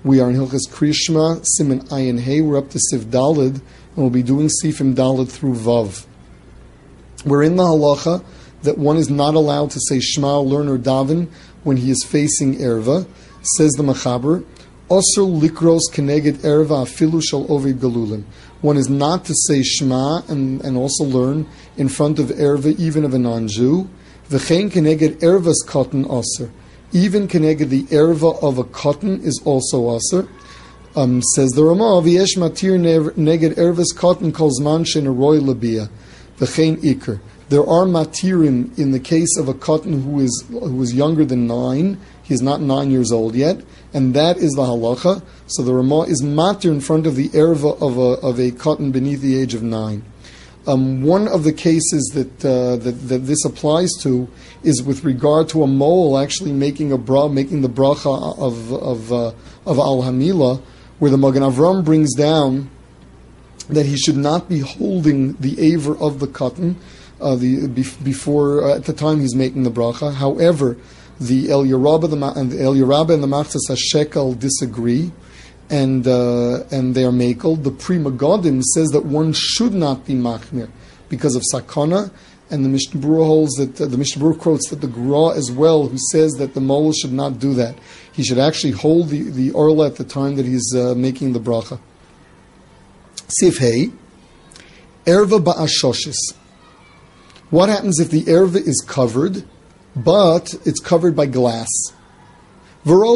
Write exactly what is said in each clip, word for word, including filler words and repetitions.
We are in Hilchas Krishma, Siman Ayin Hey. We're up to Sif Dalid, and we'll be doing Sifim Dalid through Vav. We're in the halacha that one is not allowed to say Shema, learn, or daven when he is facing Erva. Says the Machaber, Osur likros keneged Erva afilu shel ovid galulim. One is not to say Shema and, and also learn in front of Erva, even of a non-Jew. V'chein keneged Ervas cotton osur. Even keneged the Erva of a cotton is also osur. Um, says the Ramah, V'yesh matir neged Ervas cotton kol zman she'neroy labia. V'chein ikr. There are matirim in the case of a cotton who is who is younger than nine. He is not nine years old yet, and that is the halacha. So the Ramah is matir in front of the erva of a of a cotton beneath the age of nine. Um, one of the cases that, uh, that that this applies to is with regard to a mole actually making a bra, making the bracha of of uh, of al hamila, where the Magen Avram brings down that he should not be holding the aver of the cotton uh, the before uh, at the time he's making the bracha. However, the El Yerabah the and the El Yerabah and the Machzas HaShekel disagree, and uh, and they are makel. The Pri Megadim says that one should not be machmir because of sakana, and the Mishnah Berurah holds that uh, the Mishnah Berurah quotes that the Gra as well, who says that the mole should not do that. He should actually hold the the orla at the time that he's uh, making the bracha. Sif Hey, erva ba'ashoshis. What happens if the erva is covered, but it's covered by glass? For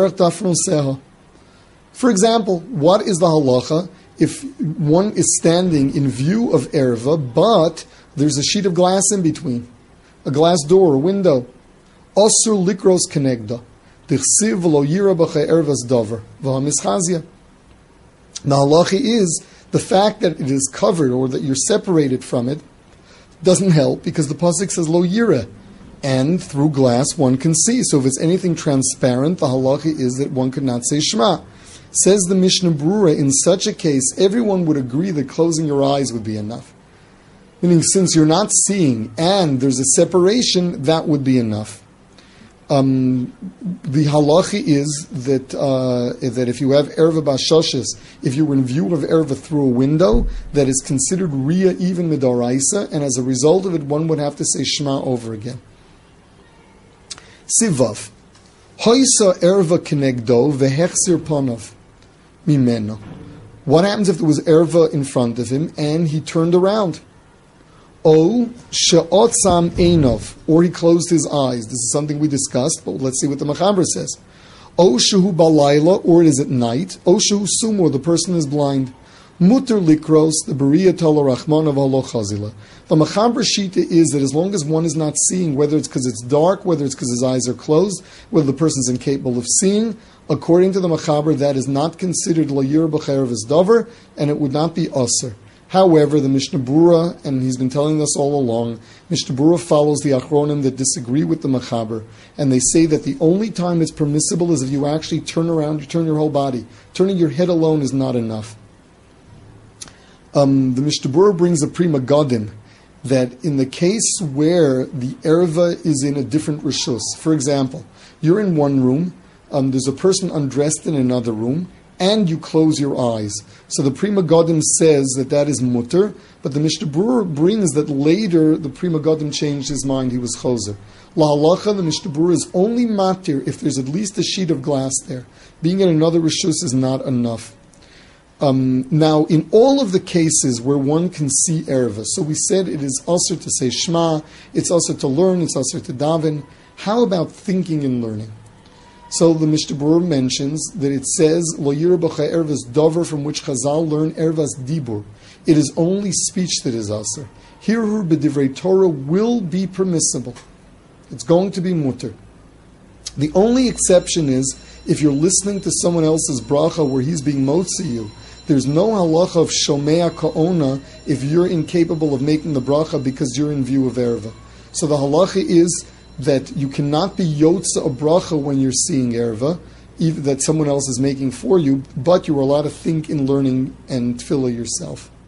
example, what is the halacha if one is standing in view of erva, but there's a sheet of glass in between, a glass door, a window? Osur likros kenegda. Dichsiv lo yira b'chei ervas davar v'hamischazia. The halacha is the fact that it is covered or that you're separated from it doesn't help because the pasuk says lo yira. And through glass one can see. So if it's anything transparent, the halacha is that one could not say Shema. Says the Mishnah Berurah, in such a case, everyone would agree that closing your eyes would be enough. Meaning, since you're not seeing and there's a separation, that would be enough. Um, the halacha is that uh, that if you have erva b'ashoshes, if you were in view of erva through a window, that is considered riyah even midaraisa, and as a result of it, one would have to say Shema over again. Sivav, hoisa erva kenegdo vehechsir panav mimeno. What happens if there was erva in front of him and he turned around? O she'otzam einov, or he closed his eyes. This is something we discussed, but let's see what the Machaber says. O shehu balayla, or it is at night. O shehu sumur, the person is blind. Muter likros, the beria tala rachman of Allah chazila. The Machaber Shita is that as long as one is not seeing, whether it's because it's dark, whether it's because his eyes are closed, whether the person's incapable of seeing, according to the Machaber, that is not considered la yir b'chayr v'zdavar, and it would not be aser. However, the Mishnah Berurah, and he's been telling us all along, Mishnah Berurah follows the Achronim that disagree with the Machaber, and they say that the only time it's permissible is if you actually turn around, you turn your whole body. Turning your head alone is not enough. Um, the Mishnah Berurah brings a Pri Megadim that in the case where the erva is in a different rishus, for example, you're in one room, um, there's a person undressed in another room, and you close your eyes. So the Pri Megadim says that that is mutter, but the Mishnah Berurah brings that later the Pri Megadim changed his mind, he was choser. La halacha, the Mishnah Berurah is only matir if there's at least a sheet of glass there. Being in another rishus is not enough. Um, now, in all of the cases where one can see erva, so we said it is also to say Shema, it's also to learn, it's also to daven. How about thinking and learning? So the Mishnah Berurah mentions that it says Lo yira b'chei ervas davar, from which Chazal learn ervas dibur. It is only speech that is aser. Here, her b'divrei Torah will be permissible. It's going to be mutter. The only exception is if you're listening to someone else's bracha where he's being motzi you. There's no halacha of shomea ka'ona if you're incapable of making the bracha because you're in view of erva. So the halacha is that you cannot be yotza a bracha when you're seeing erva, even that someone else is making for you, but you are allowed to think in learning and tefillah yourself.